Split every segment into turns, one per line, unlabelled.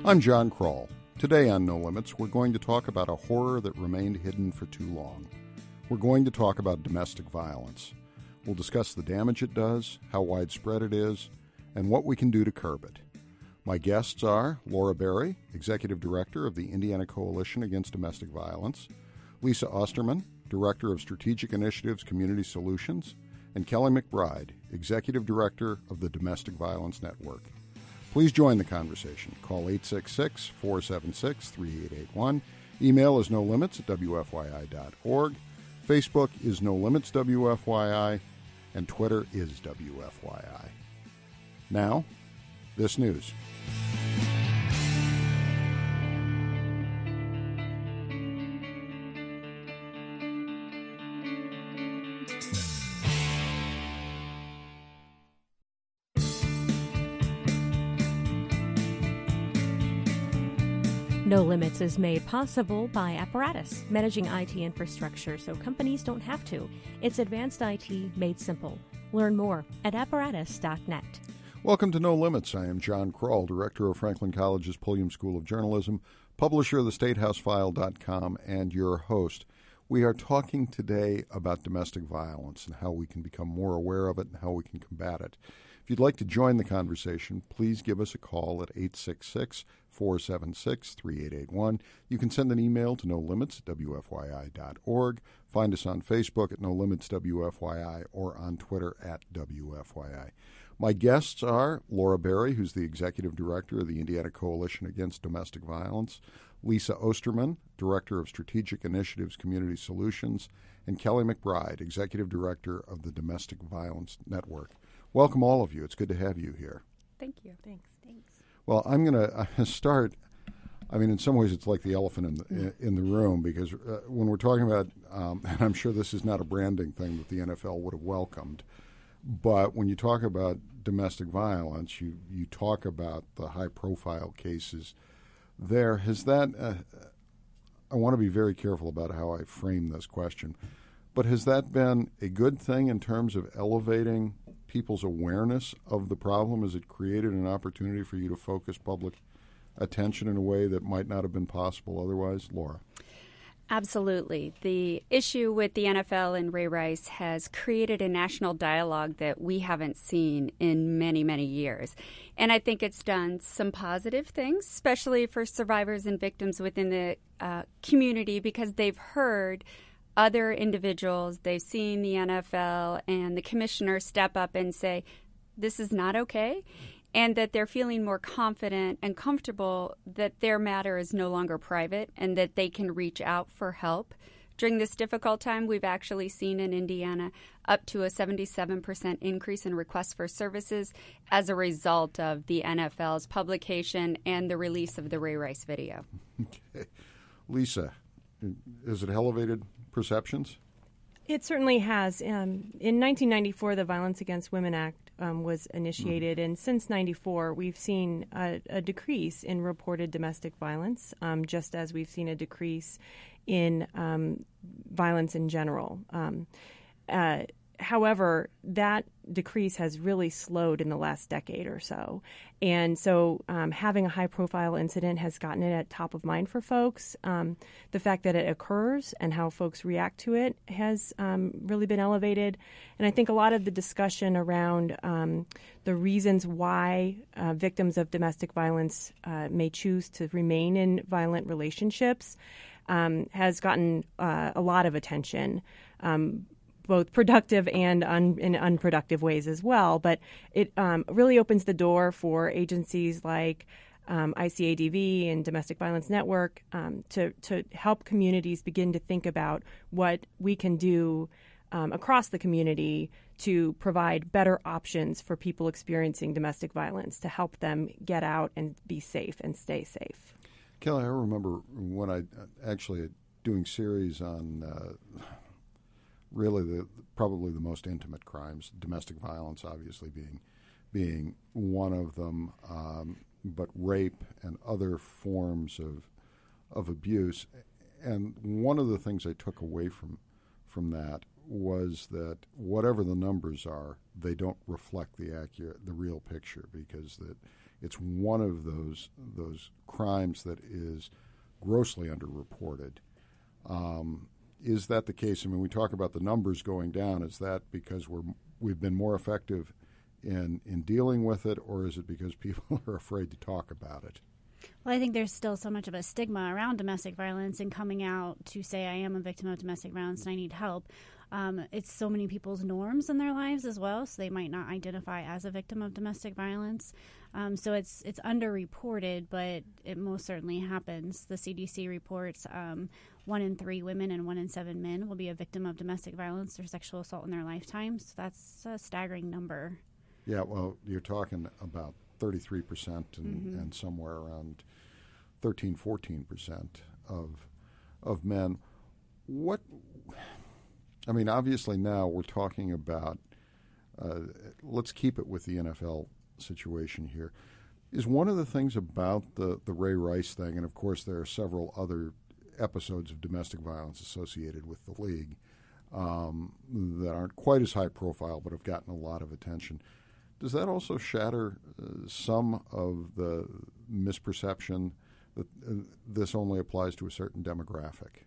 I'm John Kroll. Today on No Limits, we're going to talk about a horror that remained hidden for too long. We're going to talk about domestic violence. We'll discuss the damage it does, how widespread it is, and what we can do to curb it. My guests are Laura Berry, Executive Director of the Indiana Coalition Against Domestic Violence, Lisa Osterman, Director of Strategic Initiatives Community Solutions, and Kelly McBride, Executive Director of the Domestic Violence Network. Please join the conversation. Call 866-476-3881. Email is nolimits@wfyi.org. Facebook is No Limits WFYI, and Twitter is WFYI. Now, this news.
No Limits is made possible by Apparatus, managing IT infrastructure so companies don't have to. It's advanced IT made simple. Learn more at apparatus.net.
Welcome to No Limits. I am John Kroll, Director of Franklin College's Pulliam School of Journalism, publisher of theStateHouseFile.com, and your host. We are talking today about domestic violence and how we can become more aware of it and how we can combat it. If you'd like to join the conversation, please give us a call at 866-476-3881. You can send an email to nolimits@wfyi.org. Find us on Facebook at nolimitswfyi or on Twitter at WFYI. My guests are Laura Berry, who's the Executive Director of the Indiana Coalition Against Domestic Violence, Lisa Osterman, Director of Strategic Initiatives Community Solutions, and Kelly McBride, Executive Director of the Domestic Violence Network. Welcome, all of you. It's good to have you here.
Thank you. Thanks.
Well, I'm going to start. I mean, in some ways, it's like the elephant in the room, because when we're talking about, and I'm sure this is not a branding thing that the NFL would have welcomed, but when you talk about domestic violence, you talk about the high-profile cases there. Has that, I want to be very careful about how I frame this question, but has that been a good thing in terms of elevating people's awareness of the problem? Has it created an opportunity for you to focus public attention in a way that might not have been possible otherwise? Laura?
Absolutely. The issue with the NFL and Ray Rice has created a national dialogue that we haven't seen in many, many years. And I think it's done some positive things, especially for survivors and victims within the community, because they've heard other individuals, they've seen the NFL and the commissioner step up and say, this is not okay, and that they're feeling more confident and comfortable that their matter is no longer private and that they can reach out for help. During this difficult time, we've actually seen in Indiana up to a 77% increase in requests for services as a result of the NFL's publication and the release of the Ray Rice video.
Okay. Lisa, has it elevated perceptions?
It certainly has. In 1994, the Violence Against Women Act was initiated, and since 94, we've seen a decrease in reported domestic violence, just as we've seen a decrease in violence in general. However, that decrease has really slowed in the last decade or so. And so having a high-profile incident has gotten it at top of mind for folks. The fact that it occurs and how folks react to it has really been elevated. And I think a lot of the discussion around the reasons why victims of domestic violence may choose to remain in violent relationships has gotten a lot of attention, both productive and in unproductive ways as well. But it really opens the door for agencies like ICADV and Domestic Violence Network to help communities begin to think about what we can do across the community to provide better options for people experiencing domestic violence, to help them get out and be safe and stay safe.
Kelly, I remember when I actually doing series on really probably the most intimate crimes, domestic violence obviously being one of them, but rape and other forms of abuse. And one of the things I took away from that was that whatever the numbers are, they don't reflect the real picture, because it's one of those crimes that is grossly underreported. Is that the case? I mean, we talk about the numbers going down. Is that because we've been more effective in dealing with it, or is it because people are afraid to talk about it?
Well, I think there's still so much of a stigma around domestic violence, and coming out to say I am a victim of domestic violence and I need help. It's so many people's norms in their lives as well, so they might not identify as a victim of domestic violence. So it's underreported, but it most certainly happens. The CDC reports 1 in 3 women and 1 in 7 men will be a victim of domestic violence or sexual assault in their lifetime. So that's a staggering number.
Yeah, well, you're talking about 33% and somewhere around 13-14% of men. I mean, obviously now we're talking about, let's keep it with the NFL situation here. Is one of the things about the Ray Rice thing, and of course there are several other episodes of domestic violence associated with the league that aren't quite as high profile but have gotten a lot of attention. Does that also shatter some of the misperception that this only applies to a certain demographic?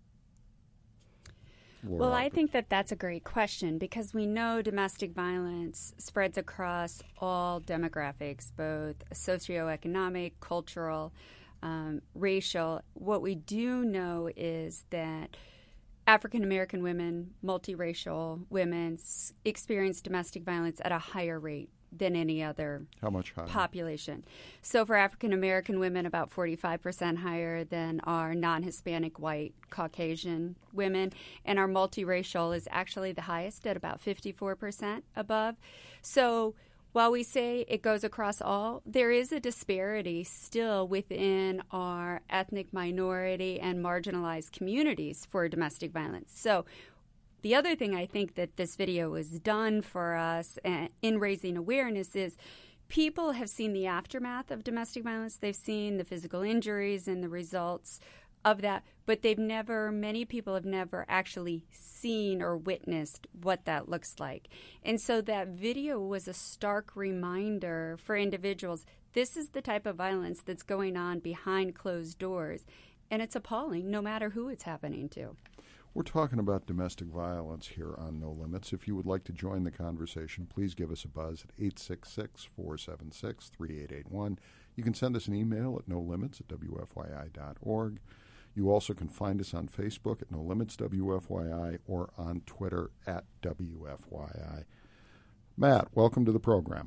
Laura.
Well, I think that's a great question, because we know domestic violence spreads across all demographics, both socioeconomic, cultural, racial. What we do know is that African American women, multiracial women experience domestic violence at a higher rate than any other population. So for African American women, about 45% higher than our non-Hispanic, white, Caucasian women. And our multiracial is actually the highest at about 54% above. So while we say it goes across all, there is a disparity still within our ethnic minority and marginalized communities for domestic violence. So the other thing I think that this video has done for us in raising awareness is people have seen the aftermath of domestic violence. They've seen the physical injuries and the results of that, but many people have never actually seen or witnessed what that looks like. And so that video was a stark reminder for individuals. This is the type of violence that's going on behind closed doors, and it's appalling no matter who it's happening to.
We're talking about domestic violence here on No Limits. If you would like to join the conversation, please give us a buzz at 866-476-3881. You can send us an email at nolimits@wfyi.org. You also can find us on Facebook at No Limits WFYI or on Twitter at WFYI. Matt, welcome to the program.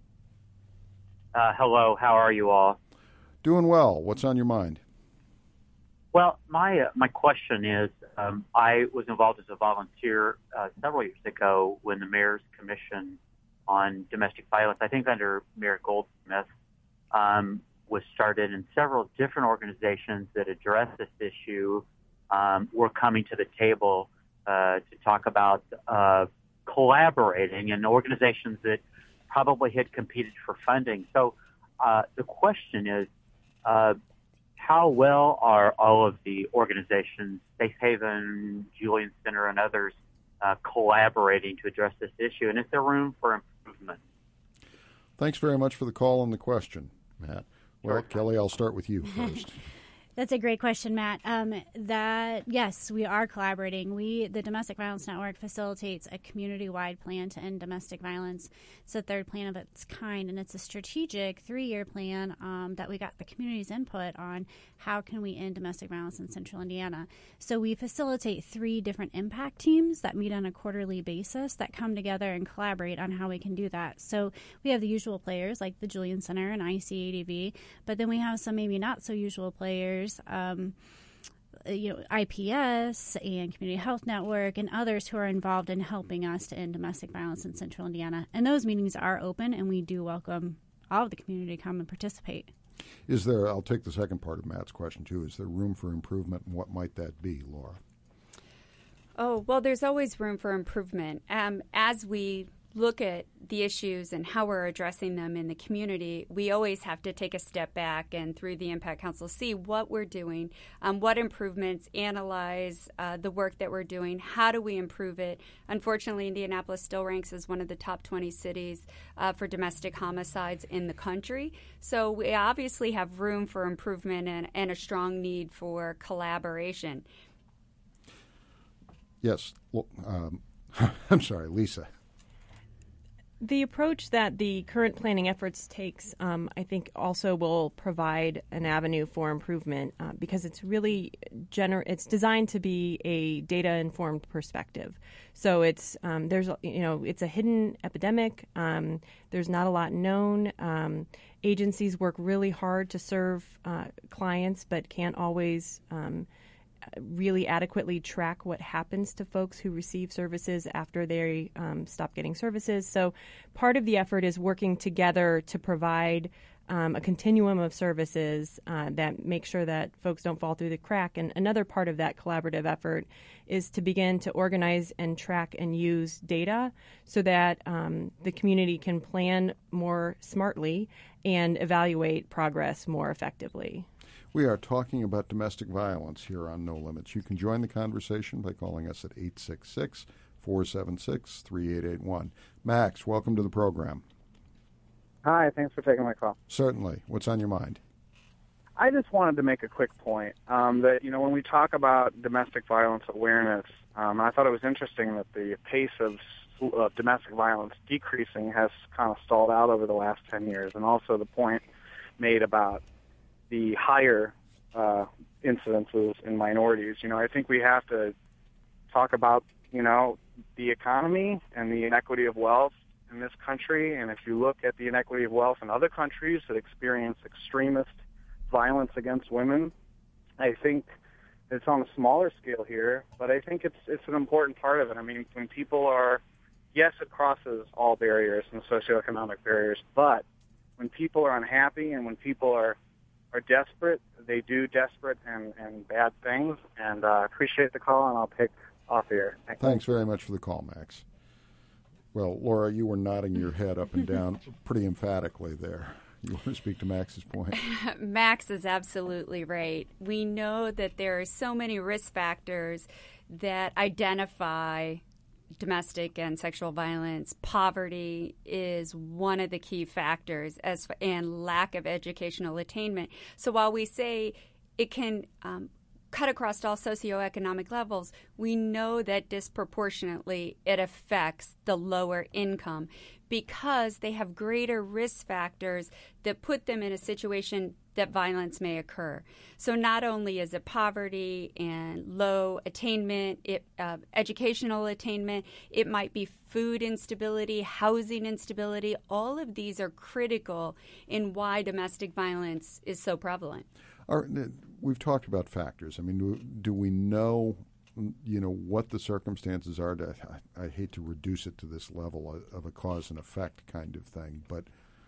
Hello, how are you all?
Doing well. What's on your mind?
Well, my question is, I was involved as a volunteer several years ago when the Mayor's Commission on Domestic Violence, I think under Mayor Goldsmith, was started, and several different organizations that address this issue were coming to the table to talk about collaborating, and organizations that probably had competed for funding. So the question is, how well are all of the organizations, Safe Haven, Julian Center, and others, collaborating to address this issue? And is there room for improvement?
Thanks very much for the call and the question, Matt. Well,
Sure.
Kelly, I'll start with you first.
That's a great question, Matt. Yes, we are collaborating. The Domestic Violence Network facilitates a community-wide plan to end domestic violence. It's the third plan of its kind, and it's a strategic 3-year plan that we got the community's input on. How can we end domestic violence in Central Indiana? So we facilitate 3 different impact teams that meet on a quarterly basis that come together and collaborate on how we can do that. So we have the usual players like the Julian Center and ICADV, but then we have some maybe not so usual players, IPS and Community Health Network and others who are involved in helping us to end domestic violence in Central Indiana. And those meetings are open, and we do welcome all of the community to come and participate.
I'll take the second part of Matt's question, too. Is there room for improvement, and what might that be, Laura?
Oh, well, there's always room for improvement. As we look at the issues and how we're addressing them in the community, we always have to take a step back and through the Impact Council see what we're doing, what improvements, analyze the work that we're doing, how do we improve it. Unfortunately, Indianapolis still ranks as one of the top 20 cities for domestic homicides in the country. So we obviously have room for improvement and a strong need for collaboration.
Yes. Well, I'm sorry, Lisa.
The approach that the current planning efforts takes, I think, also will provide an avenue for improvement because it's really it's designed to be a data-informed perspective. So it's it's a hidden epidemic. There's not a lot known. Agencies work really hard to serve clients, but can't always really adequately track what happens to folks who receive services after they stop getting services. So part of the effort is working together to provide a continuum of services that make sure that folks don't fall through the crack. And another part of that collaborative effort is to begin to organize and track and use data so that the community can plan more smartly and evaluate progress more effectively.
We are talking about domestic violence here on No Limits. You can join the conversation by calling us at 866-476-3881. Max, welcome to the program.
Hi, thanks for taking my call.
Certainly. What's on your mind?
I just wanted to make a quick point that, when we talk about domestic violence awareness, I thought it was interesting that the pace of domestic violence decreasing has kind of stalled out over the last 10 years, and also the point made about the higher incidences in minorities. I think we have to talk about, the economy and the inequity of wealth in this country. And if you look at the inequity of wealth in other countries that experience extremist violence against women, I think it's on a smaller scale here, but I think it's an important part of it. I mean, when people are, yes, it crosses all barriers and socioeconomic barriers, but when people are unhappy and when people are desperate, they do desperate and bad things. And appreciate the call, and I'll pick off here.
Thanks very much for the call, Max. Well, Laura, you were nodding your head up and down pretty emphatically there. You want to speak to Max's point?
Max is absolutely right. We know that there are so many risk factors that identify domestic and sexual violence. Poverty is one of the key factors, and lack of educational attainment. So while we say it can cut across all socioeconomic levels, we know that disproportionately it affects the lower income because they have greater risk factors that put them in a situation that violence may occur. So not only is it poverty and low attainment, educational attainment, it might be food instability, housing instability. All of these are critical in why domestic violence is so prevalent.
We've talked about factors. I mean, do we know, what the circumstances are? I hate to reduce it to this level of a cause and effect kind of thing, but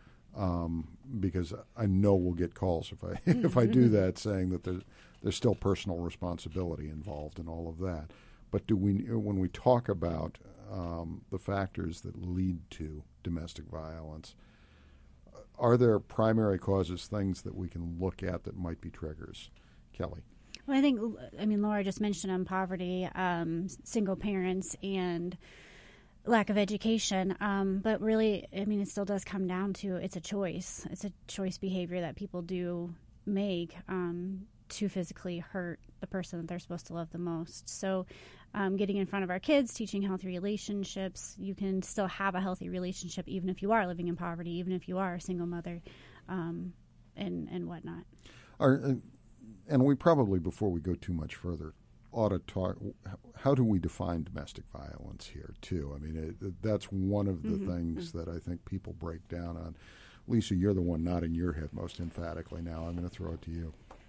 because I know we'll get calls if I do that, saying that there's still personal responsibility involved in all of that. But when we talk about the factors that lead to domestic violence, are there primary causes, things that we can look at that might be triggers? Kelly?
Well, Laura just mentioned poverty, single parents, and lack of education. But really, it still does come down to it's a choice. It's a choice behavior that people do make to physically hurt the person that they're supposed to love the most. So getting in front of our kids, teaching healthy relationships, you can still have a healthy relationship even if you are living in poverty, even if you are a single mother, and whatnot.
And we probably, before we go too much further, ought to talk, how do we define domestic violence here, too? I mean, that's one of the things that I think people break down on. Lisa, you're the one nodding your head most emphatically now. I'm going to throw it to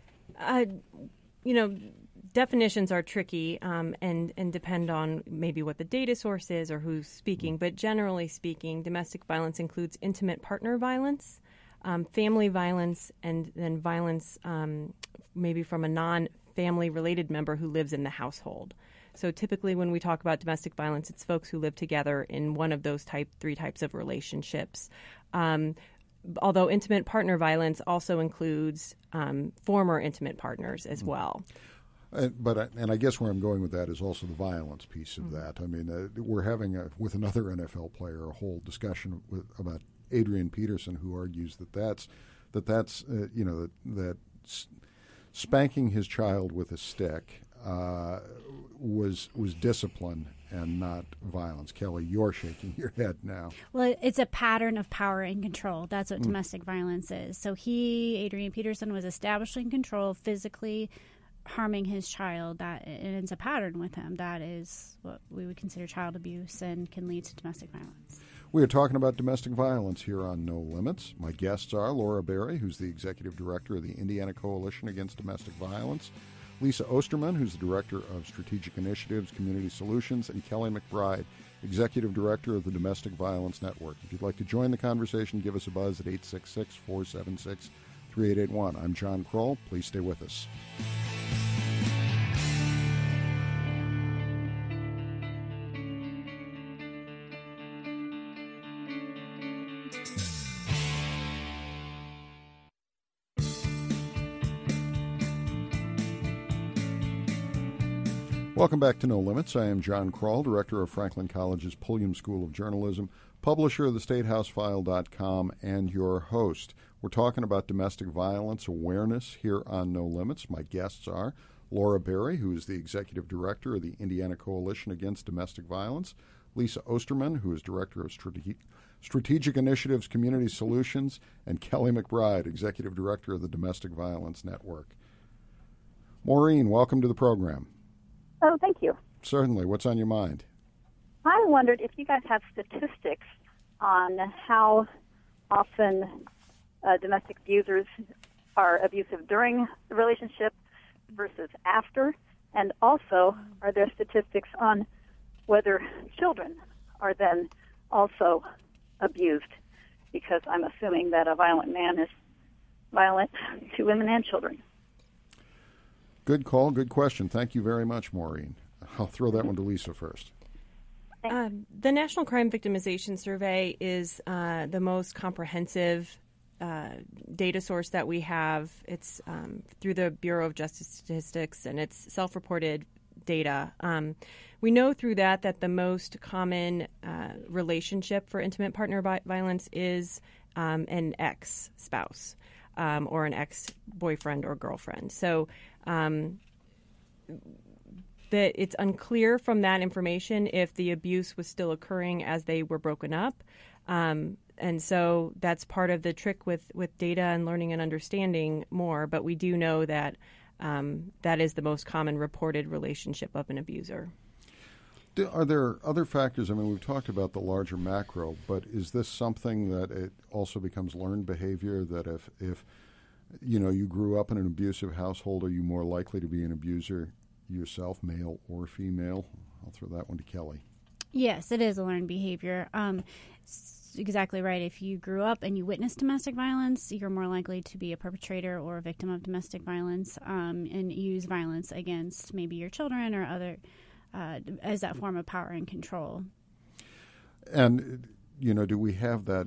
you.
Definitions are tricky and depend on maybe what the data source is or who's speaking. But generally speaking, domestic violence includes intimate partner violence, family violence, and then violence maybe from a non-family related member who lives in the household. So typically when we talk about domestic violence, it's folks who live together in one of those three types of relationships. Although intimate partner violence also includes former intimate partners as well.
And I guess where I'm going with that is also the violence piece of that. I mean, we're having with another NFL player a whole discussion about Adrian Peterson, who argues that spanking his child with a stick was discipline and not violence. Kelly, you're shaking your head now.
Well, it's a pattern of power and control. That's what domestic violence is. So Adrian Peterson, was establishing control, physically harming his child. And it's a pattern with him. That is what we would consider child abuse and can lead to domestic violence.
We are talking about domestic violence here on No Limits. My guests are Laura Berry, who's the Executive Director of the Indiana Coalition Against Domestic Violence, Lisa Osterman, who's the Director of Strategic Initiatives, Community Solutions, and Kelly McBride, Executive Director of the Domestic Violence Network. If you'd like to join the conversation, give us a buzz at 866-476-3881. I'm John Kroll. Please stay with us. Welcome back to No Limits. I am John Kroll, Director of Franklin College's Pulliam School of Journalism, publisher of thestatehousefile.com, and your host. We're talking about domestic violence awareness here on No Limits. My guests are Laura Berry, who is the Executive Director of the Indiana Coalition Against Domestic Violence, Lisa Osterman, who is Director of Strategic Initiatives, Community Solutions, and Kelly McBride, Executive Director of the Domestic Violence Network. Maureen, welcome to the program.
Oh, thank you.
Certainly. What's on your mind?
I wondered if you guys have statistics on how often domestic abusers are abusive during the relationship versus after, and also are there statistics on whether children are then also abused, because I'm assuming that a violent man is violent to women and children.
Good call, good question. Thank you very much, Maureen. I'll throw that one to Lisa first.
The National Crime Victimization Survey is the most comprehensive data source that we have. It's through the Bureau of Justice Statistics, and it's self-reported data. We know through that the most common relationship for intimate partner violence is an ex-spouse or an ex-boyfriend or girlfriend. So that it's unclear from that information if the abuse was still occurring as they were broken up. And so that's part of the trick with data and learning and understanding more. But we do know that that is the most common reported relationship of an abuser.
Are there other factors? I mean, we've talked about the larger macro, but is this something that it also becomes learned behavior, that if you grew up in an abusive household, are you more likely to be an abuser yourself, male or female? I'll throw that one to Kelly.
Yes, it is a learned behavior. Exactly right. If you grew up and you witnessed domestic violence, you're more likely to be a perpetrator or a victim of domestic violence and use violence against maybe your children or other as that form of power and control. And,
do we have that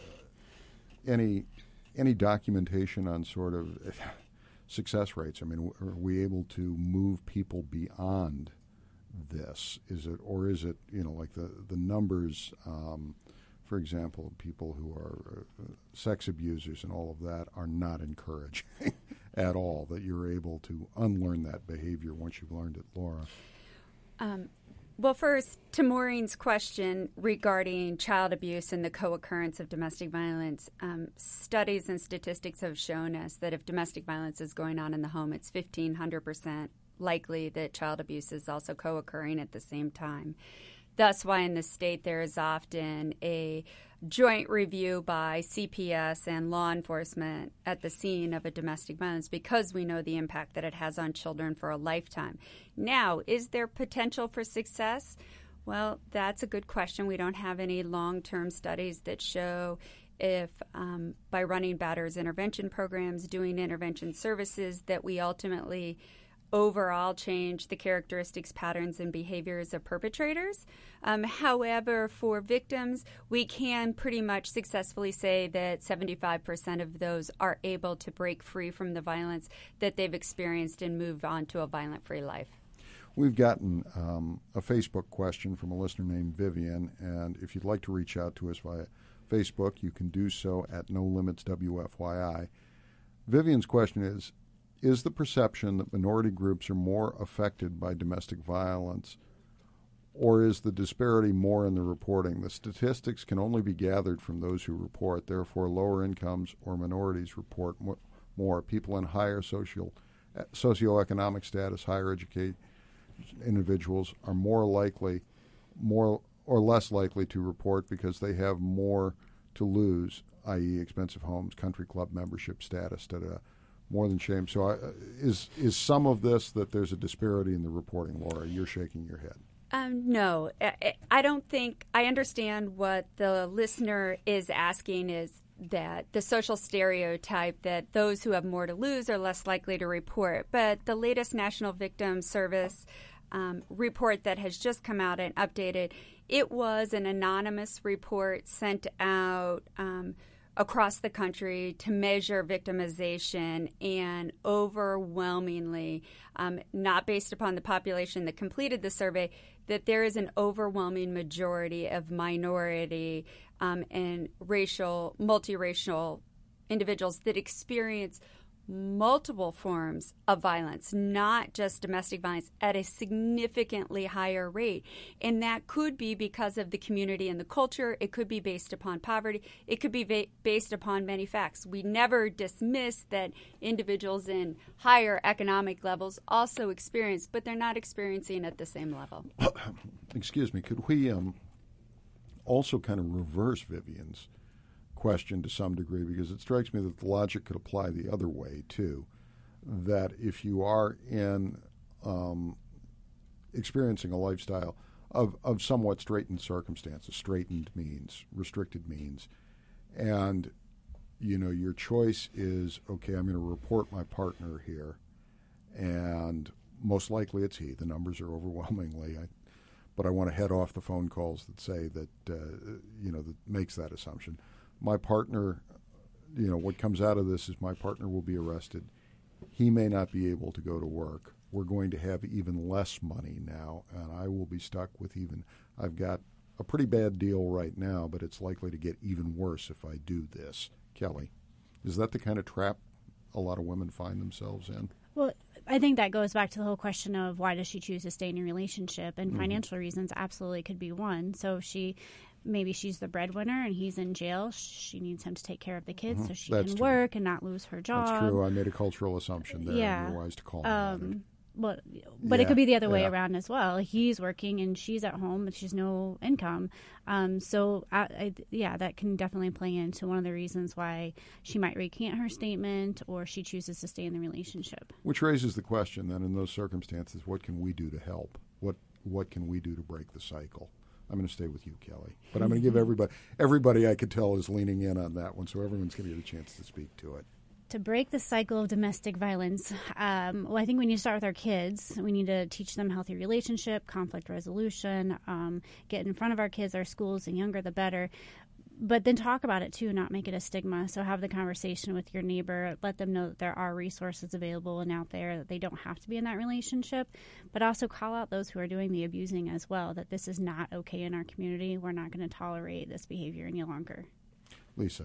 any documentation on sort of success rates? I mean, are we able to move people beyond this? Is it like the numbers, for example, people who are sex abusers and all of that are not encouraging at all, that you're able to unlearn that behavior once you've learned it, Laura?
Well, first, to Maureen's question regarding child abuse and the co-occurrence of domestic violence, studies and statistics have shown us that if domestic violence is going on in the home, it's 1,500% likely that child abuse is also co-occurring at the same time. That's why in the state there is often a joint review by CPS and law enforcement at the scene of a domestic violence, because we know the impact that it has on children for a lifetime. Now, is there potential for success? Well, that's a good question. We don't have any long-term studies that show if by running batters intervention programs, doing intervention services, that we ultimately overall change the characteristics, patterns, and behaviors of perpetrators. However, for victims, we can pretty much successfully say that 75% of those are able to break free from the violence that they've experienced and move on to a violent-free life.
We've gotten a Facebook question from a listener named Vivian, and if you'd like to reach out to us via Facebook, you can do so at No Limits WFYI. Vivian's question is the perception that minority groups are more affected by domestic violence, or is the disparity more in the reporting? The statistics can only be gathered from those who report. Therefore, lower incomes or minorities report more. People in higher socioeconomic status, higher educated individuals are more or less likely to report because they have more to lose, i.e. expensive homes, country club membership status, more than shame. So is some of this that there's a disparity in the reporting, Laura? You're shaking your head.
No, I don't think – I understand what the listener is asking is that the social stereotype that those who have more to lose are less likely to report. But the latest National Victim Service report that has just come out and updated, it was an anonymous report sent out across the country to measure victimization, and overwhelmingly, not based upon the population that completed the survey, that there is an overwhelming majority of minority and multiracial individuals that experience multiple forms of violence, not just domestic violence, at a significantly higher rate. And that could be because of the community and the culture. It could be based upon poverty. It could be based upon many facts. We never dismiss that individuals in higher economic levels also experience, but they're not experiencing at the same level.
Excuse me. Could we also kind of reverse Vivian's question to some degree, because it strikes me that the logic could apply the other way too, that if you are in experiencing a lifestyle of somewhat straitened circumstances, straitened means, restricted means, and your choice is, okay, I'm going to report my partner here, and most likely it's he. The numbers are overwhelmingly, but I want to head off the phone calls that say that that makes that assumption. My partner, what comes out of this is my partner will be arrested. He may not be able to go to work. We're going to have even less money now, and I will be stuck with I've got a pretty bad deal right now, but it's likely to get even worse if I do this. Kelly, is that the kind of trap a lot of women find themselves in?
Well, I think that goes back to the whole question of why does she choose to stay in a relationship, and financial reasons absolutely could be one. So maybe she's the breadwinner and he's in jail. She needs him to take care of the kids so she can work and not lose her job.
That's true. I made a cultural assumption there.
Yeah.
You're wise to call me
but it could be the other way around as well. He's working and she's at home, but she's no income. That can definitely play into one of the reasons why she might recant her statement or she chooses to stay in the relationship. Which
raises the question then, in those circumstances, what can we do to help? What can we do to break the cycle? I'm going to stay with you, Kelly. But I'm going to give everybody I could tell is leaning in on that one, so everyone's going to get a chance to speak to it.
To break the cycle of domestic violence, I think we need to start with our kids. We need to teach them healthy relationship, conflict resolution, get in front of our kids, our schools, and younger the better. But then talk about it, too, not make it a stigma. So have the conversation with your neighbor. Let them know that there are resources available and out there, that they don't have to be in that relationship. But also call out those who are doing the abusing as well, that this is not okay in our community. We're not going to tolerate this behavior any longer.
Lisa.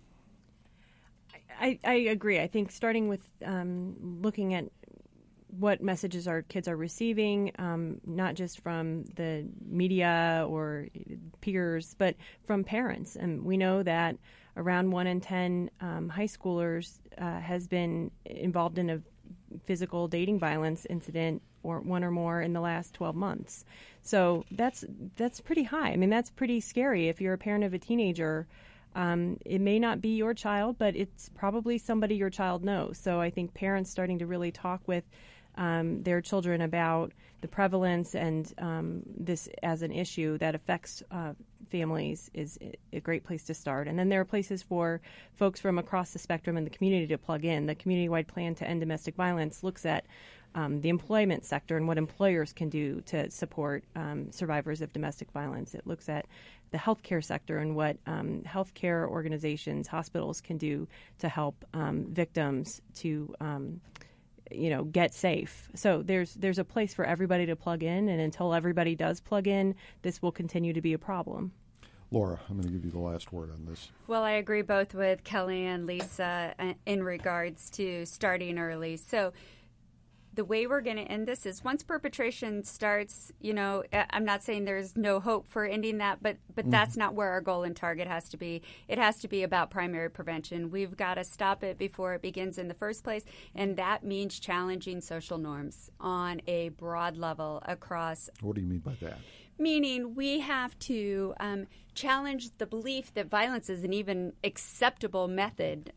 I agree. I think starting with looking at what messages our kids are receiving, not just from the media or peers, but from parents. And we know that around 1 in 10 high schoolers has been involved in a physical dating violence incident or one or more in the last 12 months. So that's pretty high. I mean, that's pretty scary. If you're a parent of a teenager, it may not be your child, but it's probably somebody your child knows. So I think parents starting to really talk with their children about the prevalence and this as an issue that affects families is a great place to start. And then there are places for folks from across the spectrum in the community to plug in. The Community-Wide Plan to End Domestic Violence looks at the employment sector and what employers can do to support survivors of domestic violence. It looks at the healthcare sector and what healthcare organizations, hospitals can do to help victims to get safe. So there's a place for everybody to plug in, and until everybody does plug in, this will continue to be a problem.
Laura, I'm going to give you the last word on this.
Well, I agree both with Kelly and Lisa in regards to starting early. So the way we're going to end this is once perpetration starts, I'm not saying there's no hope for ending that, but that's not where our goal and target has to be. It has to be about primary prevention. We've got to stop it before it begins in the first place, and that means challenging social norms on a broad level across.
What do you mean by that?
Meaning we have to challenge the belief that violence is an even acceptable method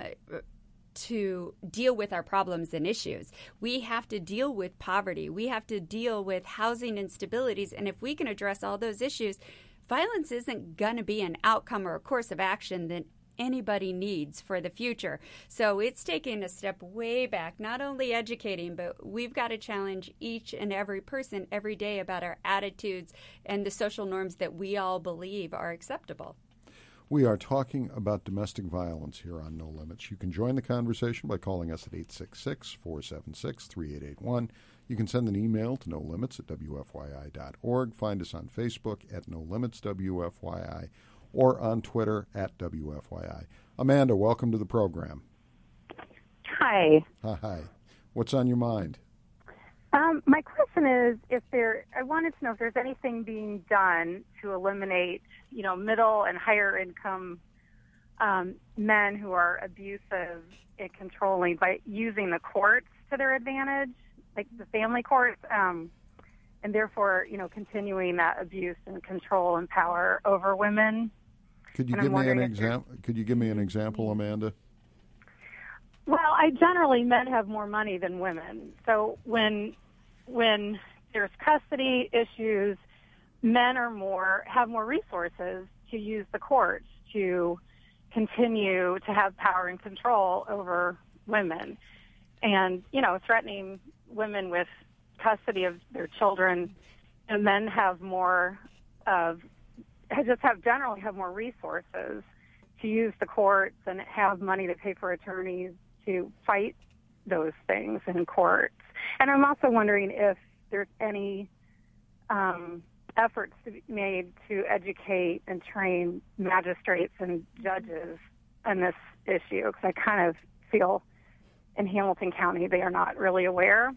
to deal with our problems and issues. We have to deal with poverty. We have to deal with housing instabilities. And if we can address all those issues, violence isn't going to be an outcome or a course of action that anybody needs for the future. So it's taking a step way back, not only educating, but we've got to challenge each and every person every day about our attitudes and the social norms that we all believe are acceptable.
We are talking about domestic violence here on No Limits. You can join the conversation by calling us at 866-476-3881. You can send an email to nolimits@wfyi.org. Find us on Facebook at No Limits WFYI or on Twitter at WFYI. Amanda, welcome to the program.
Hi.
Hi. What's on your mind?
My question is, I wanted to know if there's anything being done to eliminate, middle and higher income men who are abusive and controlling by using the courts to their advantage, like the family courts, and therefore, continuing that abuse and control and power over women.
Could you give me an example? Could you give me an example, Amanda?
Well, men have more money than women. So when there's custody issues, men have more resources to use the courts to continue to have power and control over women. And, threatening women with custody of their children, and men generally have more resources to use the courts and have money to pay for attorneys to fight those things in courts. And I'm also wondering if there's any efforts to be made to educate and train magistrates and judges on this issue, because I kind of feel in Hamilton County they are not really aware.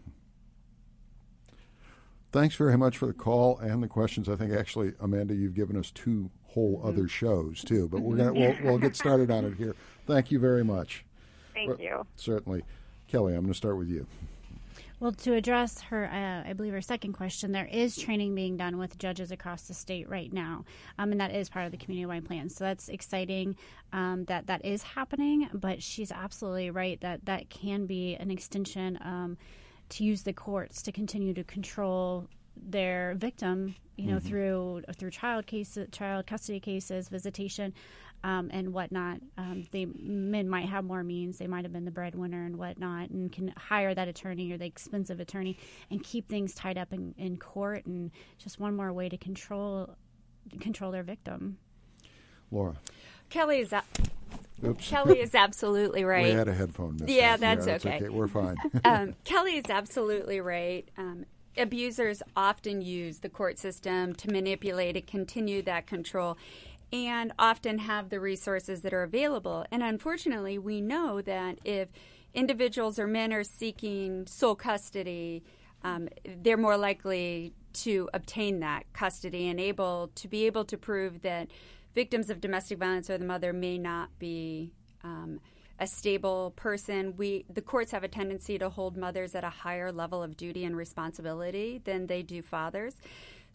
Thanks very much for the call and the questions. I think actually, Amanda, you've given us two whole other shows too, but we'll get started on it here. Thank you very much.
Thank you.
Certainly. Kelly, I'm going to start with you.
Well, to address her, I believe her second question, there is training being done with judges across the state right now, and that is part of the community-wide plan. So that's exciting that is happening, but she's absolutely right that can be an extension to use the courts to continue to control their victim, through child custody cases, visitation, and whatnot. Men might have more means. They might have been the breadwinner and whatnot, and can hire that attorney or the expensive attorney and keep things tied up in court. And just one more way to control their victim.
Laura.
Kelly is absolutely right.
We had a headphone missing.
Yeah, that's okay.
We're fine.
Kelly is absolutely right. Abusers often use the court system to manipulate and continue that control, and often have the resources that are available. And unfortunately, we know that if individuals or men are seeking sole custody, they're more likely to obtain that custody and be able to prove that victims of domestic violence or the mother may not be a stable person. The courts have a tendency to hold mothers at a higher level of duty and responsibility than they do fathers.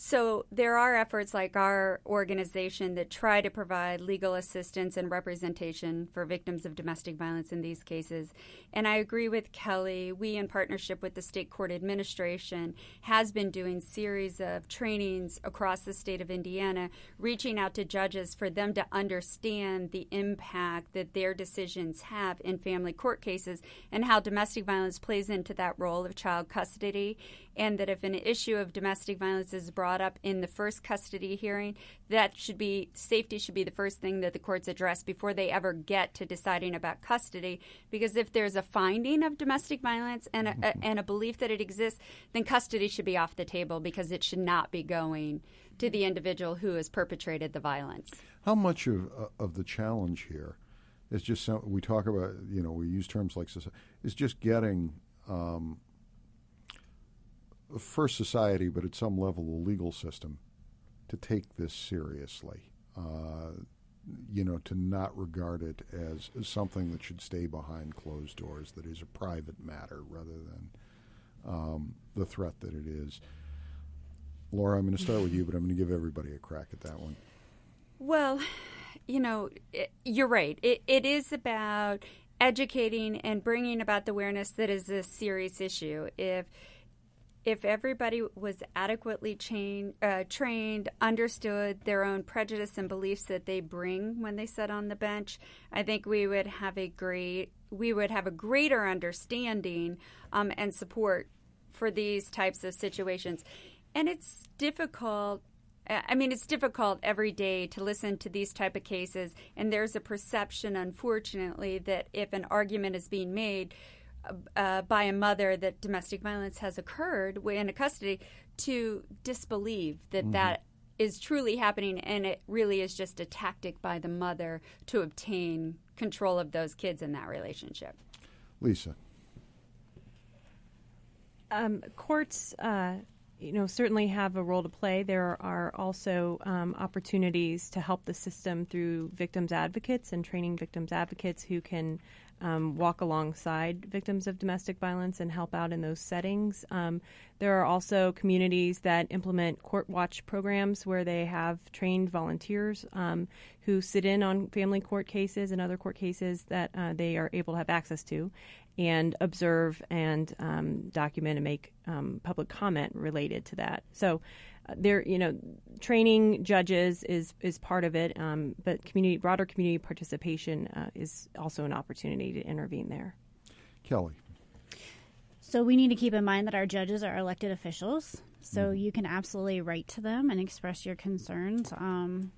So there are efforts like our organization that try to provide legal assistance and representation for victims of domestic violence in these cases. And I agree with Kelly. We, in partnership with the State Court Administration, has been doing series of trainings across the state of Indiana, reaching out to judges for them to understand the impact that their decisions have in family court cases and how domestic violence plays into that role of child custody, and that if an issue of domestic violence is brought up in the first custody hearing, safety should be the first thing that the courts address before they ever get to deciding about custody. Because if there's a finding of domestic violence and a belief that it exists, then custody should be off the table because it should not be going to the individual who has perpetrated the violence.
How much of the challenge here is just we talk about, we use terms like society, is just getting first society, but at some level the legal system, to take this seriously, to not regard it as something that should stay behind closed doors, that is a private matter rather than the threat that it is. Laura, I'm going to start with you, but I'm going to give everybody a crack at that one.
Well, you're right. It is about educating and bringing about the awareness that is a serious issue. If everybody was adequately trained, understood their own prejudice and beliefs that they bring when they sit on the bench, I think we would have a greater understanding and support for these types of situations. And it's difficult. It's difficult every day to listen to these type of cases, and there's a perception, unfortunately, that if an argument is being made by a mother that domestic violence has occurred in a custody, to disbelieve that that is truly happening, and it really is just a tactic by the mother to obtain control of those kids in that relationship.
Lisa.
Courts certainly have a role to play. There are also opportunities to help the system through victims advocates and training victims advocates who can walk alongside victims of domestic violence and help out in those settings. There are also communities that implement court watch programs where they have trained volunteers who sit in on family court cases and other court cases that they are able to have access to and observe and document and make public comment related to that. So training judges is part of it, but broader community participation is also an opportunity to intervene there.
Kelly.
So we need to keep in mind that our judges are elected officials, so you can absolutely write to them and express your concerns on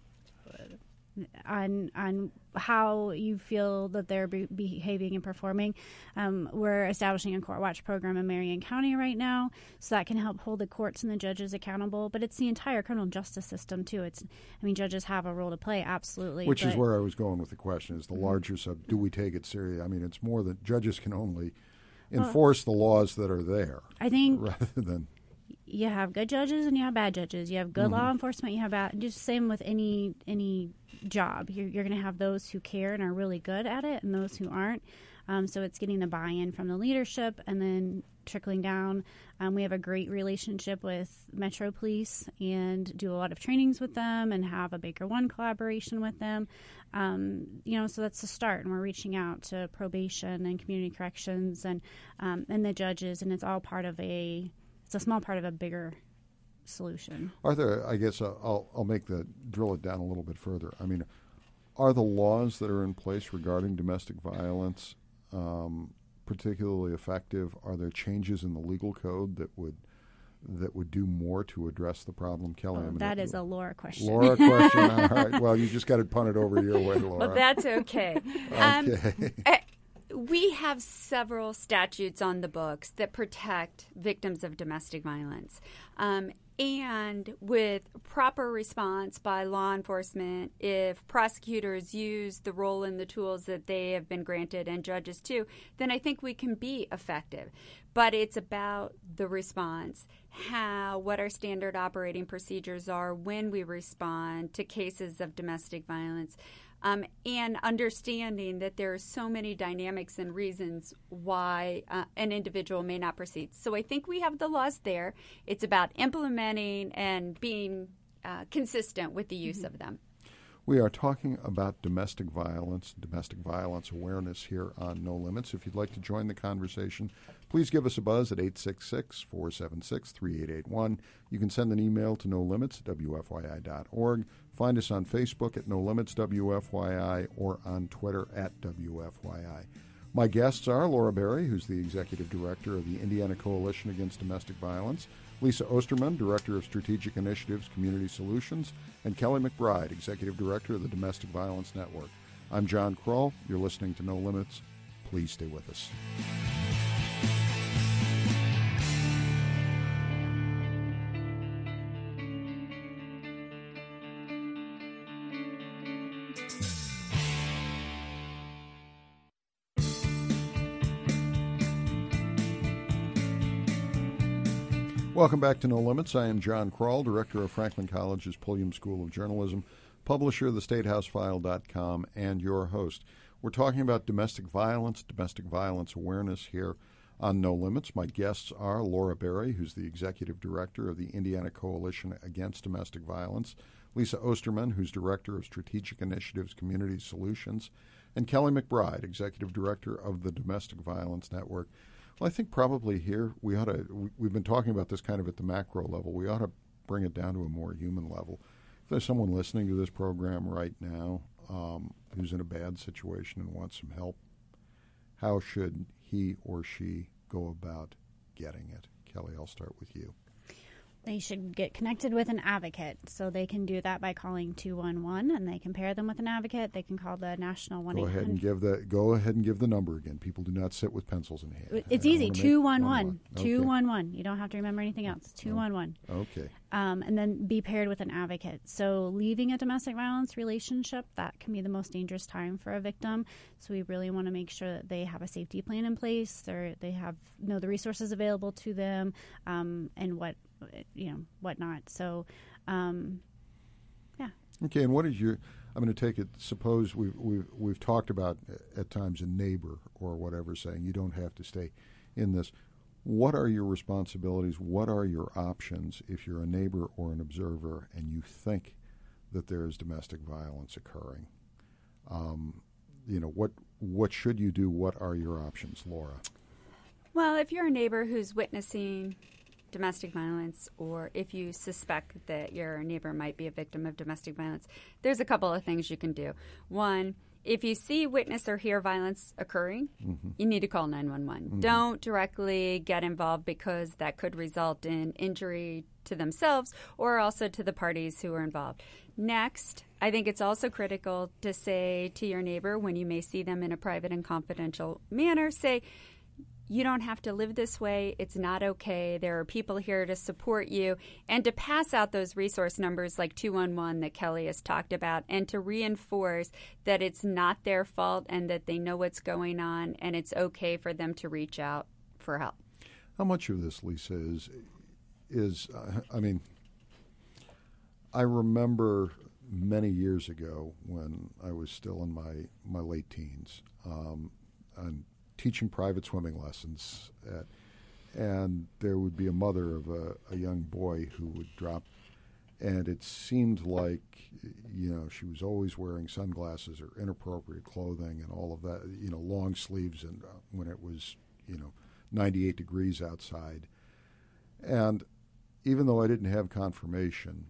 how you feel that they're behaving and performing. We're establishing a court watch program in Marion County right now, so that can help hold the courts and the judges accountable. But it's the entire criminal justice system too. Judges have a role to play, absolutely.
Which is where I was going with the question: is the larger sub? Do we take it serious? It's more that judges can only enforce the laws that are there.
I think
rather than.
You have good judges and you have bad judges. You have good law enforcement. You have bad. Just same with any job. You're going to have those who care and are really good at it, and those who aren't. So it's getting the buy-in from the leadership and then trickling down. We have a great relationship with Metro Police and do a lot of trainings with them and have a Baker One collaboration with them. So that's the start. And we're reaching out to probation and community corrections and the judges, and it's all part of it's a small part of a bigger solution.
Arthur, I guess I'll drill it down a little bit further. Are the laws that are in place regarding domestic violence particularly effective? Are there changes in the legal code that would do more to address the problem? Kelly,
that is a Laura question.
Laura question. All right. Well, you just got to punt it over your way, Laura.
Well, that's okay.
Okay.
We have several statutes on the books that protect victims of domestic violence. And with proper response by law enforcement, if prosecutors use the role and the tools that they have been granted, and judges too, then I think we can be effective. But it's about the response, what our standard operating procedures are when we respond to cases of domestic violence. and understanding that there are so many dynamics and reasons why an individual may not proceed. So I think we have the laws there. It's about implementing and being consistent with the use of them.
We are talking about domestic violence awareness here on No Limits. If you'd like to join the conversation, please give us a buzz at 866-476-3881. You can send an email to nolimits@wfyi.org. Find us on Facebook at No Limits WFYI or on Twitter at WFYI. My guests are Laura Berry, who's the Executive Director of the Indiana Coalition Against Domestic Violence, Lisa Osterman, Director of Strategic Initiatives, Community Solutions, and Kelly McBride, Executive Director of the Domestic Violence Network. I'm John Kroll. You're listening to No Limits. Please stay with us. Welcome back to No Limits. I am John Kroll, Director of Franklin College's Pulliam School of Journalism, publisher of thestatehousefile.com, and your host. We're talking about domestic violence awareness here on No Limits. My guests are Laura Berry, who's the Executive Director of the Indiana Coalition Against Domestic Violence, Lisa Osterman, who's Director of Strategic Initiatives, Community Solutions, and Kelly McBride, Executive Director of the Domestic Violence Network. Well, I think probably here we've been talking about this kind of at the macro level. We ought to bring it down to a more human level. If there's someone listening to this program right now who's in a bad situation and wants some help, how should he or she go about getting it? Kelly, I'll start with you.
They should get connected with an advocate. So they can do that by calling 211, and they can pair them with an advocate. They can call the national 1-800.
Go ahead and give the number again. People do not sit with pencils in hand.
It's easy. 211. 211. You don't have to remember anything else. 211.
Okay.
And then be paired with an advocate. So leaving a domestic violence relationship, that can be the most dangerous time for a victim. So we really want to make sure that they have a safety plan in place. They know the resources available to them, and whatnot. So, yeah.
Okay, and what is your? I'm going to take it. Suppose we've talked about at times a neighbor or whatever saying you don't have to stay in this. What are your responsibilities? What are your options if you're a neighbor or an observer and you think that there is domestic violence occurring? What should you do? What are your options, Laura?
Well, if you're a neighbor who's witnessing domestic violence, or if you suspect that your neighbor might be a victim of domestic violence, there's a couple of things you can do. One, if you see, witness, or hear violence occurring, you need to call 911. Don't directly get involved because that could result in injury to themselves or also to the parties who are involved. Next, I think it's also critical to say to your neighbor, when you may see them in a private and confidential manner, say, you don't have to live this way. It's not okay. There are people here to support you, and to pass out those resource numbers like 211 that Kelly has talked about, and to reinforce that it's not their fault and that they know what's going on and it's okay for them to reach out for help.
How much of this, Lisa, is I remember many years ago when I was still in my late teens, and teaching private swimming lessons, and there would be a mother of a young boy who would drop, and it seemed like, she was always wearing sunglasses or inappropriate clothing and all of that, long sleeves, and when it was, 98 degrees outside. And even though I didn't have confirmation,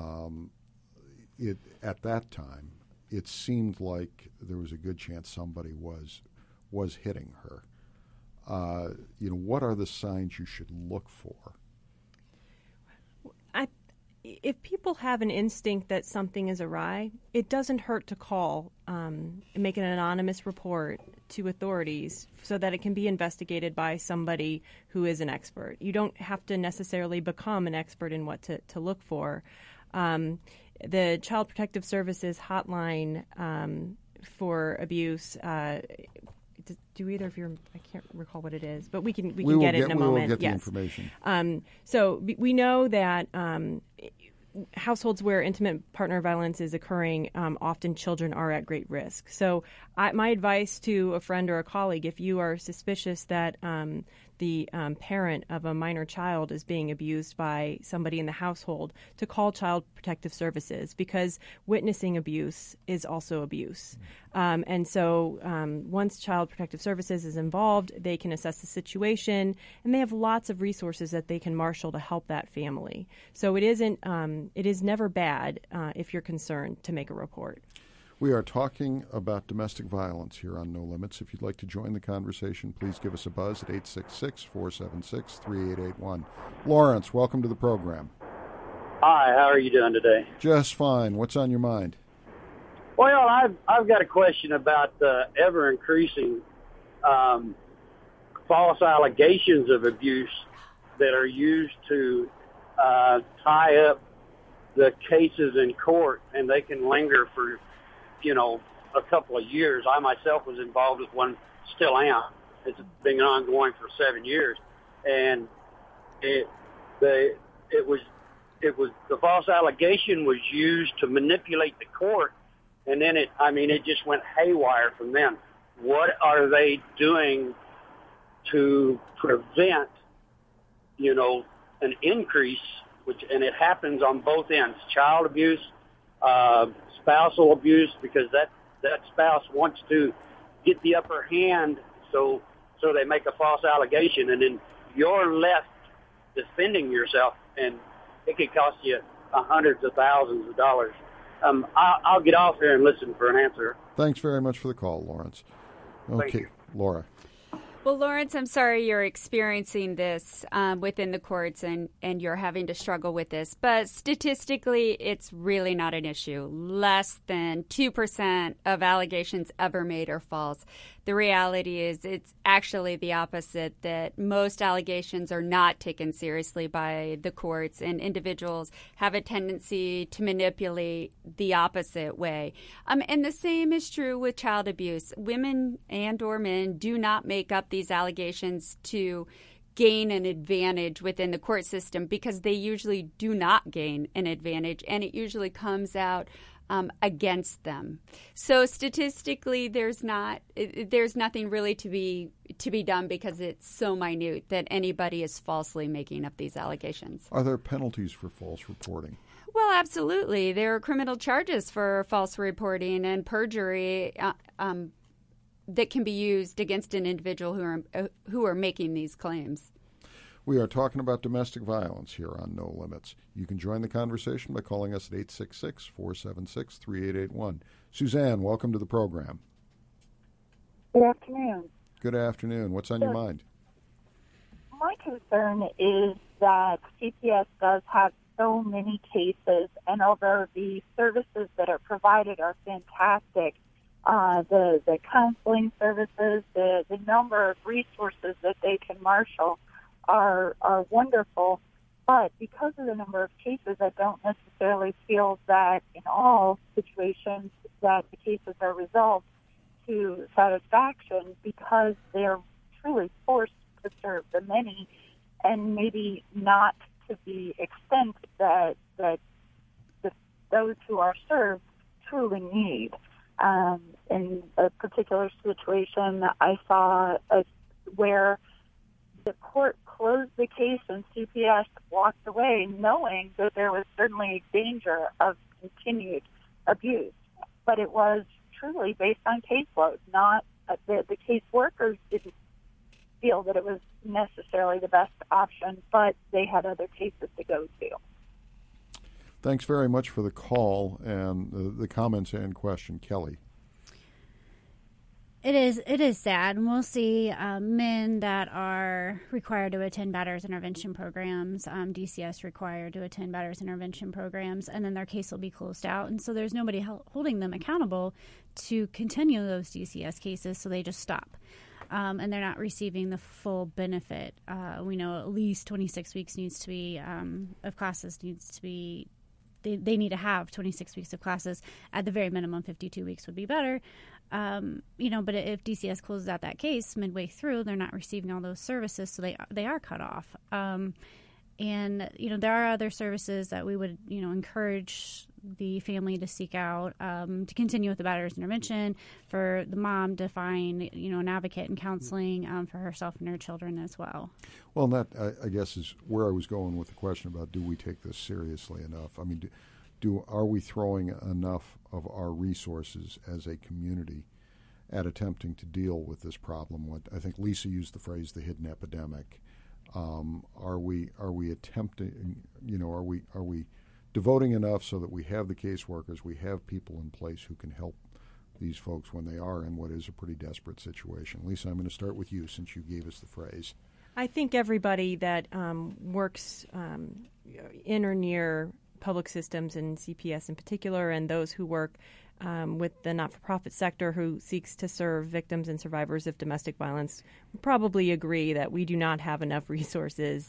at that time, it seemed like there was a good chance somebody was hitting her. What are the signs you should look for?
If people have an instinct that something is awry, it doesn't hurt to call and make an anonymous report to authorities so that it can be investigated by somebody who is an expert. You don't have to necessarily become an expert in what to look for. The Child Protective Services hotline for abuse, do either of you? I can't recall what it is, but we can get it in a moment.
We will get the information.
So we know that households where intimate partner violence is occurring, often children are at great risk. So my advice to a friend or a colleague, if you are suspicious that the parent of a minor child is being abused by somebody in the household, to call Child Protective Services, because witnessing abuse is also abuse. And so once Child Protective Services is involved, they can assess the situation, and they have lots of resources that they can marshal to help that family. So it is never bad if you're concerned to make a report.
We are talking about domestic violence here on No Limits. If you'd like to join the conversation, please give us a buzz at 866-476-3881. Lawrence, welcome to the program.
Hi, how are you doing today?
Just fine. What's on your mind?
Well, I've got a question about the ever-increasing false allegations of abuse that are used to tie up the cases in court, and they can linger for a couple of years. I myself was involved with one, still am. It's been ongoing for 7 years, and the false allegation was used to manipulate the court, and then it just went haywire from them. What are they doing to prevent, an increase, and it happens on both ends, child abuse, spousal abuse, because that spouse wants to get the upper hand, so they make a false allegation, and then you're left defending yourself, and it could cost you hundreds of thousands of dollars. I'll get off here and listen for an answer.
Thanks very much for the call, Lawrence. Okay, Laura.
Well, Lawrence, I'm sorry you're experiencing this within the courts and you're having to struggle with this. But statistically, it's really not an issue. Less than 2% of allegations ever made are false. The reality is it's actually the opposite, that most allegations are not taken seriously by the courts, and individuals have a tendency to manipulate the opposite way. And the same is true with child abuse. Women and or men do not make up these allegations to gain an advantage within the court system, because they usually do not gain an advantage, and it usually comes out against them. So statistically, there's nothing really to be done, because it's so minute that anybody is falsely making up these allegations.
Are there penalties for false reporting?
Well, absolutely. There are criminal charges for false reporting and perjury that can be used against an individual who are making these claims.
We are talking about domestic violence here on No Limits. You can join the conversation by calling us at 866-476-3881. Suzanne, welcome to the program.
Good afternoon.
Good afternoon. What's on your mind?
My concern is that CPS does have so many cases, and although the services that are provided are fantastic, the counseling services, the number of resources that they can marshal are wonderful, but because of the number of cases, I don't necessarily feel that in all situations that the cases are resolved to satisfaction, because they're truly forced to serve the many, and maybe not to the extent that those who are served truly need. In a particular situation, I saw where the court closed the case and CPS walked away knowing that there was certainly danger of continued abuse. But it was truly based on caseload, not the case workers didn't feel that it was necessarily the best option, but they had other cases to go to.
Thanks very much for the call and the comments and question. Kelly.
It is sad, and we'll see men that are required to attend batterers intervention programs, DCS required to attend batterers intervention programs, and then their case will be closed out, and so there's nobody holding them accountable to continue those DCS cases, so they just stop. And they're not receiving the full benefit. We know at least 26 weeks needs to be of classes needs to be. They need to have 26 weeks of classes. At the very minimum, 52 weeks would be better. But if DCS closes out that case midway through, they're not receiving all those services, so they are cut off. And, there are other services that we would, encourage the family to seek out to continue with the batter's intervention, for the mom to find, an advocate and counseling for herself and her children as well.
Well, that, I guess, is where I was going with the question about, do we take this seriously enough? I mean, are we throwing enough of our resources as a community at attempting to deal with this problem? What I think Lisa used the phrase, the hidden epidemic. Are we attempting? Are we devoting enough so that we have the caseworkers, we have people in place who can help these folks when they are in what is a pretty desperate situation? Lisa, I'm going to start with you since you gave us the phrase.
I think everybody that works in or near public systems and CPS in particular, and those who work with the not-for-profit sector who seeks to serve victims and survivors of domestic violence probably agree that we do not have enough resources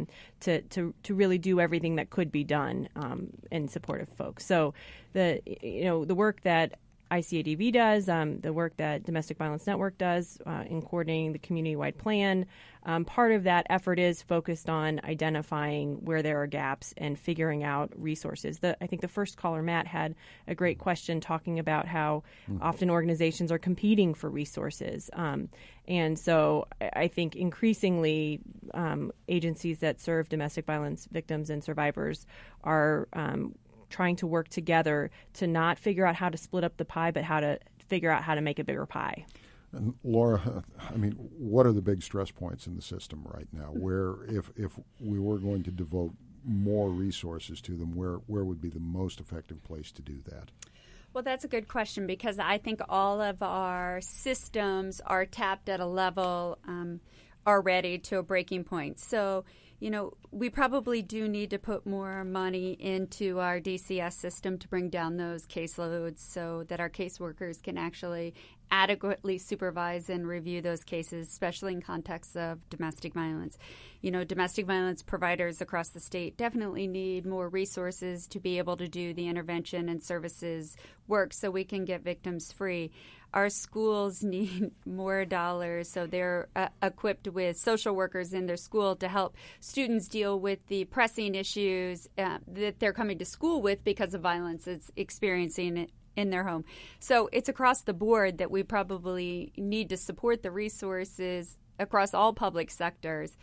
to really do everything that could be done in support of folks. So the work that ICADV does, the work that Domestic Violence Network does in coordinating the community-wide plan, part of that effort is focused on identifying where there are gaps and figuring out resources. I think the first caller, Matt, had a great question talking about how often organizations are competing for resources. And so I think increasingly agencies that serve domestic violence victims and survivors are trying to work together to not figure out how to split up the pie, but how to figure out how to make a bigger pie.
And Laura, I mean, what are the big stress points in the system right now? Where, if we were going to devote more resources to them, where would be the most effective place to do that?
Well, that's a good question, because I think all of our systems are tapped at a level already to a breaking point. So, we probably do need to put more money into our DCS system to bring down those caseloads so that our caseworkers can actually adequately supervise and review those cases, especially in contexts of domestic violence. Domestic violence providers across the state definitely need more resources to be able to do the intervention and services work so we can get victims free. Our schools need more dollars, so they're equipped with social workers in their school to help students deal with the pressing issues that they're coming to school with because of violence it's experiencing in their home. So it's across the board that we probably need to support the resources across all public sectors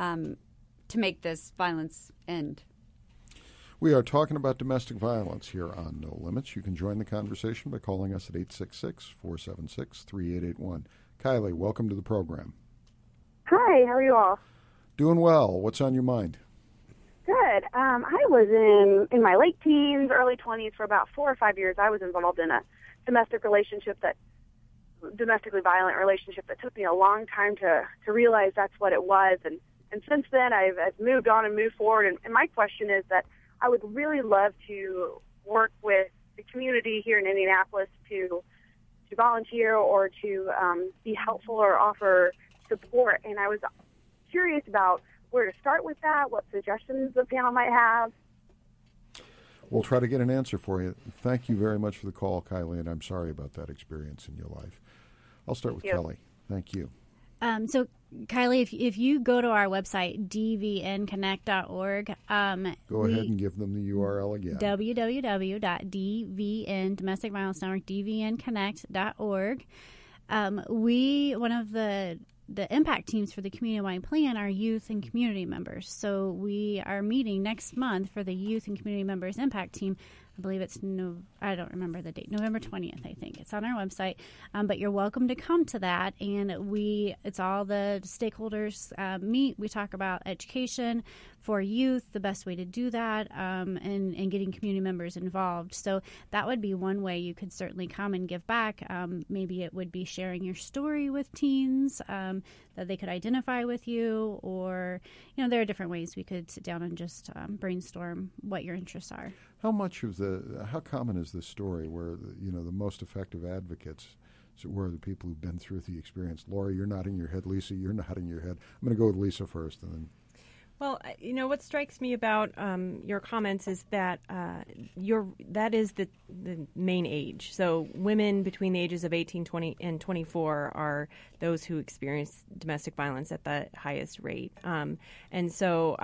to make this violence end.
We are talking about domestic violence here on No Limits. You can join the conversation by calling us at 866-476-3881. Kylie, welcome to the program.
Hi, how are you all?
Doing well. What's on your mind?
Good. I was in my late teens, early 20s for about 4 or 5 years. I was involved in a domestically violent relationship that took me a long time to realize that's what it was. And since then, I've moved on and moved forward. And my question is that I would really love to work with the community here in Indianapolis to volunteer or to be helpful or offer support. And I was curious about where to start with that, what suggestions the panel might have.
We'll try to get an answer for you. Thank you very much for the call, Kylie, and I'm sorry about that experience in your life. I'll start with Kelly. Thank you.
So, Kylie, if you go to our website, dvnconnect.org.
Go ahead and give them the URL again.
www.dvn, Domestic Violence Network, dvnconnect.org. One of the impact teams for the community-wide plan are youth and community members. So we are meeting next month for the youth and community members impact team. I believe it's I don't remember the date, November 20th, I think. It's on our website. But you're welcome to come to that. And it's all the stakeholders meet. We talk about education for youth, the best way to do that, and getting community members involved. So that would be one way you could certainly come and give back. Maybe it would be sharing your story with teens that they could identify with you, or, there are different ways we could sit down and just brainstorm what your interests are.
How common is this story where, the most effective advocates were the people who've been through the experience? Laura, you're nodding your head. Lisa, you're nodding your head. I'm going to go with Lisa first, and then.
Well, what strikes me about your comments is that that is the main age. So women between the ages of 18, 20, and 24 are those who experience domestic violence at the highest rate. And so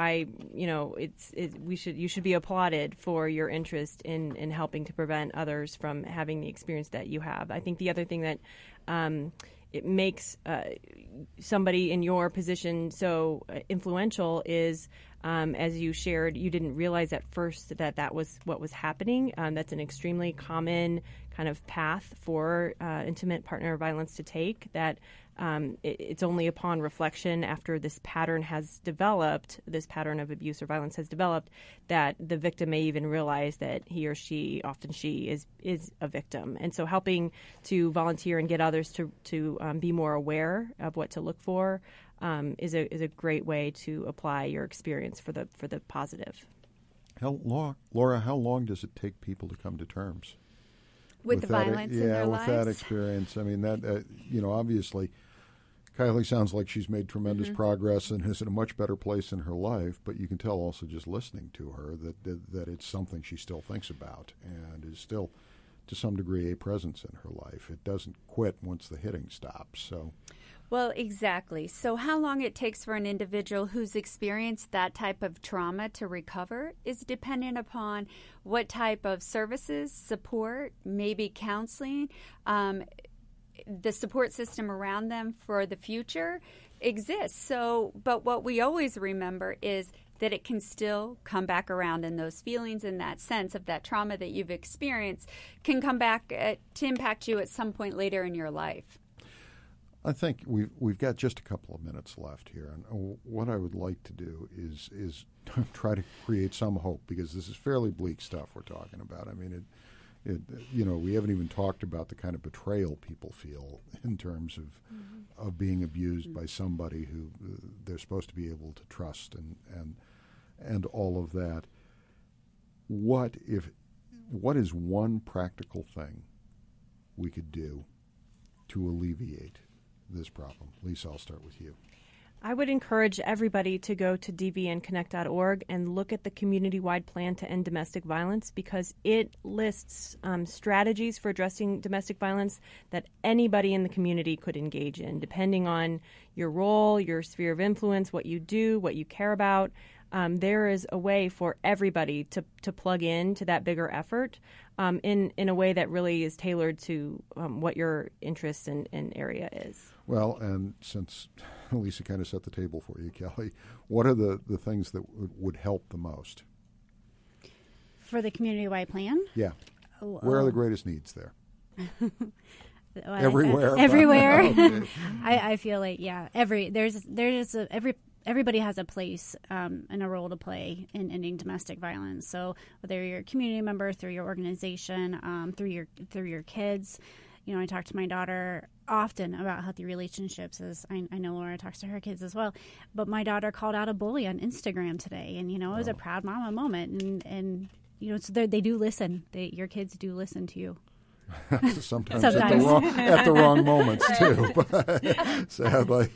you should be applauded for your interest in helping to prevent others from having the experience that you have. I think the other thing that it makes somebody in your position so influential is, as you shared, you didn't realize at first that was what was happening. That's an extremely common kind of path for intimate partner violence to take, that it's only upon reflection after this pattern has developed, this pattern of abuse or violence has developed, that the victim may even realize that he or she, often she, is a victim. And so helping to volunteer and get others to be more aware of what to look for is a great way to apply your experience for the positive.
Laura, how long does it take people to come to terms
with the violence in their lives?
Yeah, with that experience. I mean, that obviously, Kylie sounds like she's made tremendous progress and is in a much better place in her life, but you can tell also just listening to her that it's something she still thinks about and is still, to some degree, a presence in her life. It doesn't quit once the hitting stops. So,
well, exactly. So how long it takes for an individual who's experienced that type of trauma to recover is dependent upon what type of services, support, maybe counseling, the support system around them for the future exists. So, but what we always remember is that it can still come back around, and those feelings and that sense of that trauma that you've experienced can come back to impact you at some point later in your life.
I think we've got just a couple of minutes left here, and what I would like to do is try to create some hope, because this is fairly bleak stuff we're talking about. I mean, we haven't even talked about the kind of betrayal people feel in terms of being abused by somebody who they're supposed to be able to trust and all of that. What is one practical thing we could do to alleviate this problem? Lisa, I'll start with you.
I would encourage everybody to go to dvnconnect.org and look at the community-wide plan to end domestic violence, because it lists strategies for addressing domestic violence that anybody in the community could engage in, depending on your role, your sphere of influence, what you do, what you care about. There is a way for everybody to plug in to that bigger effort in a way that really is tailored to what your interest and area is.
Well, and since Lisa kind of set the table for you, Kelly, what are the things that would help the most?
For the community-wide plan?
Yeah. Where are the greatest needs there?
Well,
everywhere.
Everywhere.
Okay.
I feel like, yeah, everybody has a place and a role to play in ending domestic violence. So whether you're a community member, through your organization, through your kids. I talk to my daughter often about healthy relationships, as I know Laura talks to her kids as well. But my daughter called out a bully on Instagram today, and it was a proud mama moment. And so they do listen. Your kids do listen to you.
Sometimes. At the wrong moments too. But sadly,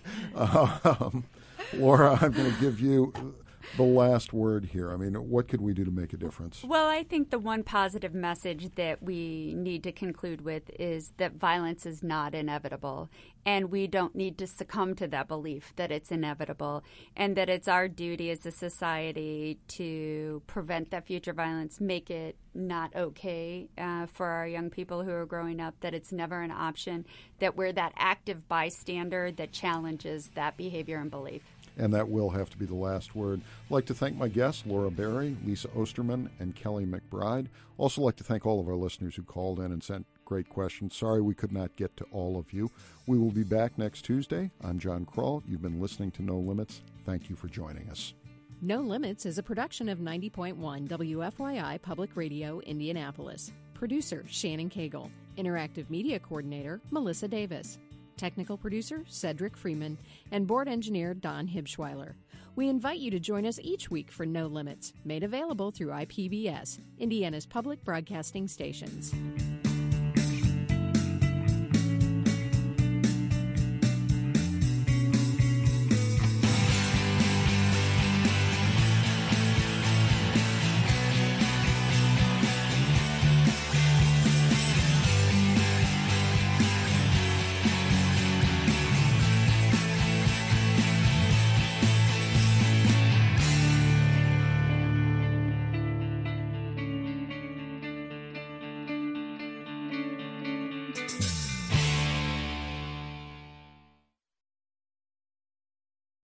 Laura, I'm going to give you the last word here. I mean, what could we do to make a difference?
Well, I think the one positive message that we need to conclude with is that violence is not inevitable, and we don't need to succumb to that belief that it's inevitable, and that it's our duty as a society to prevent that future violence, make it not okay for our young people who are growing up, that it's never an option, that we're that active bystander that challenges that behavior and belief.
And that will have to be the last word. I'd like to thank my guests, Laura Berry, Lisa Osterman, and Kelly McBride. Also like to thank all of our listeners who called in and sent great questions. Sorry we could not get to all of you. We will be back next Tuesday. I'm John Kroll. You've been listening to No Limits. Thank you for joining us.
No Limits is a production of 90.1 WFYI Public Radio, Indianapolis. Producer, Shannon Cagle. Interactive Media Coordinator, Melissa Davis. Technical producer, Cedric Freeman, and board engineer, Don Hibschweiler. We invite you to join us each week for No Limits, made available through IPBS, Indiana's public broadcasting stations.